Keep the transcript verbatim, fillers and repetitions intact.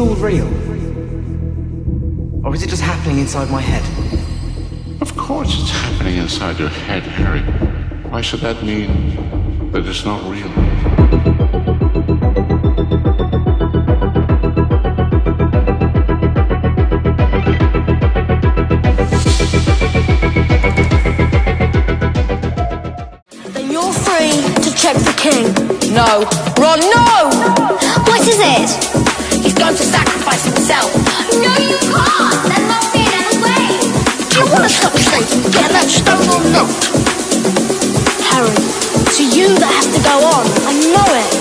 all real? Or is it just happening inside my head? Of course it's happening inside your head, Harry. Why should that mean that it's not real? Then you're free to check the king. No. Ron, no! What is it? He's going to sacrifice himself. No, you can't. There must be another way. Do you want to stop straight and get that stone or not? Harry, it's you that have to go on. I know it.